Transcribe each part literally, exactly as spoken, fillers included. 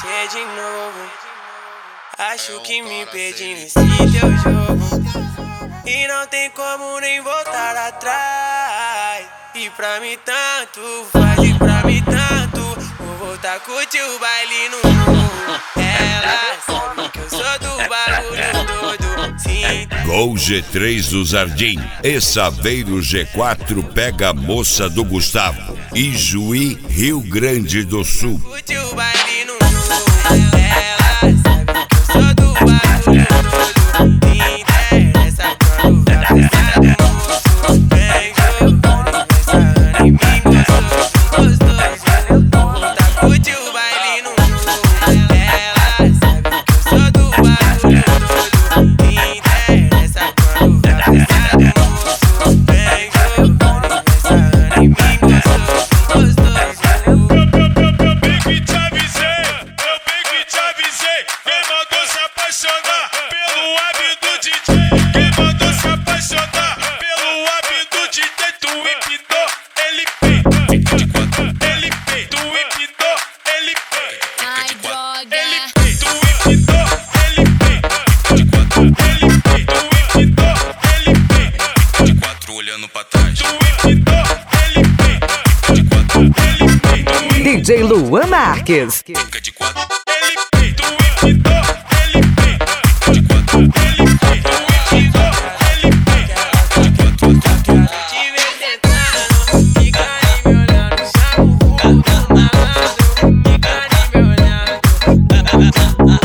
você de novo. Acho que me perdi nesse teu jogo e não tem como nem voltar atrás. E pra mim tanto faz, e pra mim tanto. Vou voltar a curtir o baile no mundo. Ela sabe que eu sou do bagulho todo. Sim. Gol G três do Zardim e Saveiro G quatro pega a moça do Gustavo. Ijuí, Rio Grande do Sul. Curtir o baile no mundo. Ela sabe que eu sou do bagulho todo. Me interessa quando vai pensar no moço. Vem jogando nessa em mim gostoso, gostoso. Vou voltar a curtir o baile no mundo. Ela sabe que eu sou do bagulho todo. Me interessa quando vai pensar no moço. Vem jogando nessa em mim gostoso, gostoso. Bem que te avisei, eu bem que te avisei. Quem mandou se apaixonar pelo hábito do D J? Quem mandou se apaixonar pelo hábito do D J? Tu empinou, ele pei. Fica de quatro, ele pei. Tu empinou, ele pei. Fica de quatro, ele pei. Tu empinou, ele pei. Fica de quatro, ele pei. Tu empinou, ele pei. Fica de quatro olhando pra trás. Tu empinou, ele pei. Fica de quatro, ele pei. D J Luan Marques. Fica de quatro, ele pei. Tu empinou, ele pei. Fica de quatro, ele pei. Tu empinou, ele pei. Fica de quatro. Te ver tentando, fica aí me olhando. Chama o vulgo do malandro, fica aí me olhando. Tô te empurrando,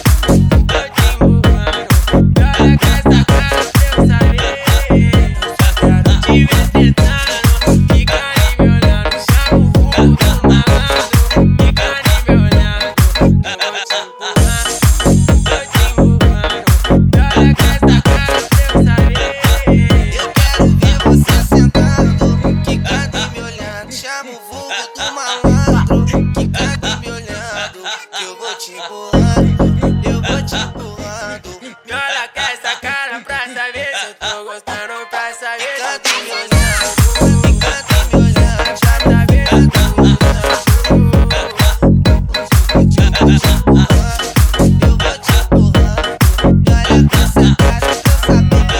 olha com essa cara pra eu saber. Te ver tentando, fica aí me olhando. Chama o vulgo do malandro, fica aí me olhando. Tô te empurrando, tô te empurrando, olha com essa cara pra eu saber. Eu quero ver você sentando, quicando e me olhando. Chama o vulgo do malandro, quicando e me olhando. Que eu vou te empurrando, eu vou te empurrando. Me olha com essa cara pra saber se eu tô gostando, pra saber se eu tô me olhando. Quicando e me olhando, pra saber se eu tô gostando. Eu vou te empurrando, eu vou te empurrando. Me olha com essa cara pra eu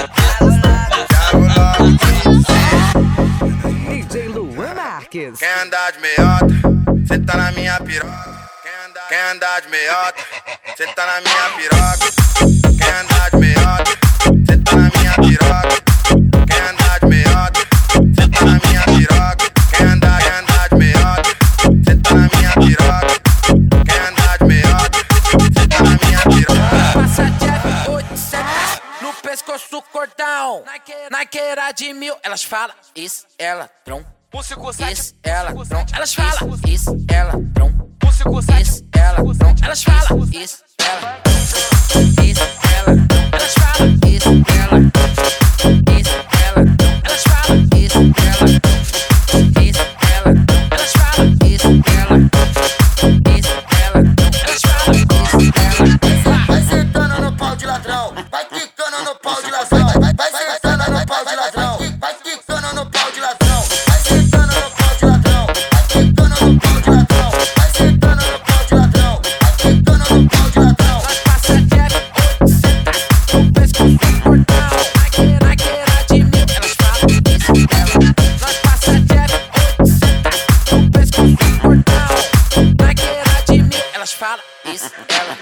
saber que D J Luan Marques. Quer andar de meiota, cê tá na minha piroca. Quer andar de meiota, cê tá na minha piroca. Quer andar de meiota, cê tá na minha piroca. Quer andar de meiota, cê tá na minha piroca. Quer andar, quer andar de meiota, cê tá na minha piroca. Quer andar de meiota, cê tá na minha piroca. Passa Jeff oito sete no pescoço cordão. Naqueira de mil, elas falam isso, ela trom. Isso, ela trom. Elas falam isso, ela trom. Isso, ela trom. Elas falam isso, ela trom. Isso, ela trom. Elas falam isso, ela trom. Isso, ela trom. Elas falam isso, ela trom. Isso, ela trom. Elas falam isso, ela trom. Isso, ela trom. Elas falam isso, ela trom. Vai sentando no pau de ladrão, vai quicando no pau de ladrão, vai, vai sentando no pau de ladrão, vai quicando no pau de ladrão, vai sentando no pau de ladrão, vai quicando no pau de ladrão, vai sentando no pau de ladrão, vai quicando no pau de ladrão. Nós passa Jeff oito sete no pescoço cordão. Naqueira de mil, elas falam isso, ela. Nós passa Jeff oito sete no pescoço cordão. Naqueira de mil, elas falam isso, ela.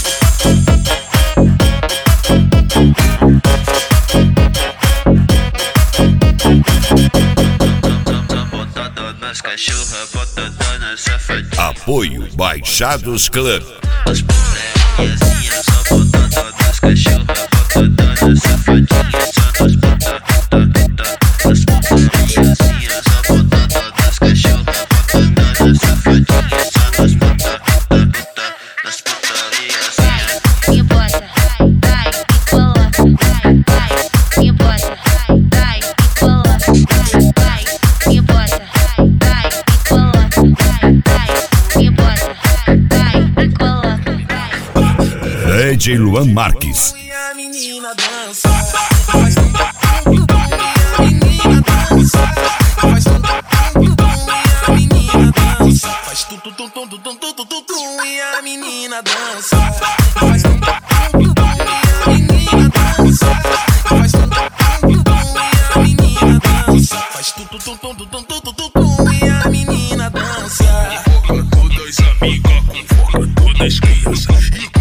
Apoio Baixados Club. As bonequinhas só botando nas cachorras, botando nas safadinhas, só nas botando. As bonequinhas só botando nas cachorras, botando nas safadinhas, só nas botando. Nas putarias. Me bota, vai, e coloca, vai, me bota, vai, e coloca, vai, me bota, vai, e coloca, vai, me bota, vai, e coloca. D J Luan Marques. E a menina dança, faz tum tum tum, e a menina dança, faz tum tum tum, e a menina dança, faz tum tum tum. tum tum tum tum tum tum e a menina dança. Faz tum tum tum tum e a menina dança. Faz tum tum tum tum e a menina dança. Faz tum tum tum tum tum tum tum tum e a menina dança. Invoca todas amigas, invoca todas crianças.